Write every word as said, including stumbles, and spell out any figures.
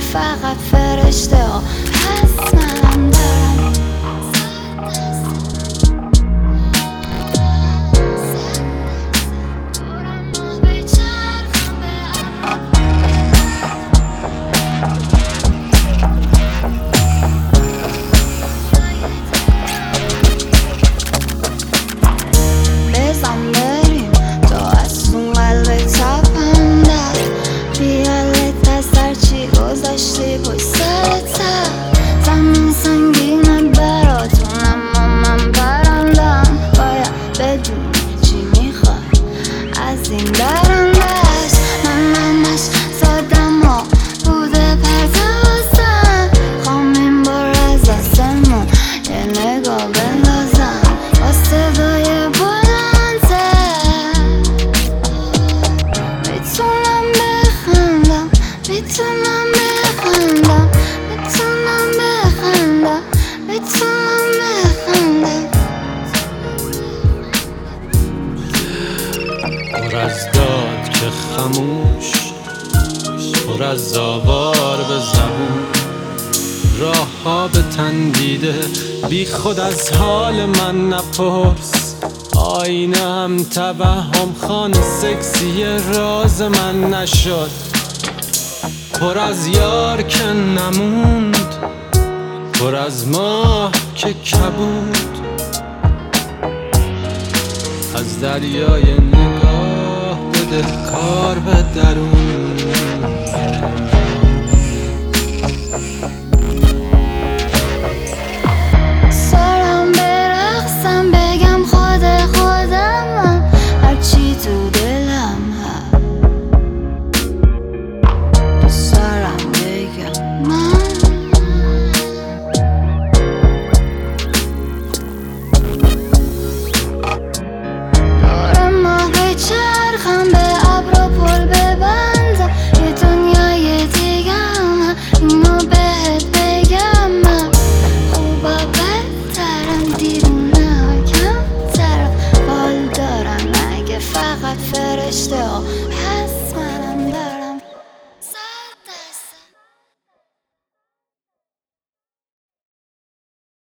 فقط فرشته ها پس من دارم بزن بریم تو از اون قلب تپنده خیالت از هرچی گذاشتی پشت سرتم زمین سنگینه براتون اما من پرندم باید بدونی چی میخوای از این درندش من منش زادم ها بوده پرتوازم خوام این بار از آسمون یه نگاه بندازم با صدای بلنده میتونم بخندم میتونم بخندم میتونم بخندم میتونم بخندم پر از داد که خموش پر از آوار به زبون راه ها به تن دیده بی خود از حال من نپرس آینه هم توهم خانه سکسی راز من نشد پر از یار که نموند پر از ماه که کبود از دریای نگاه بده کار به درون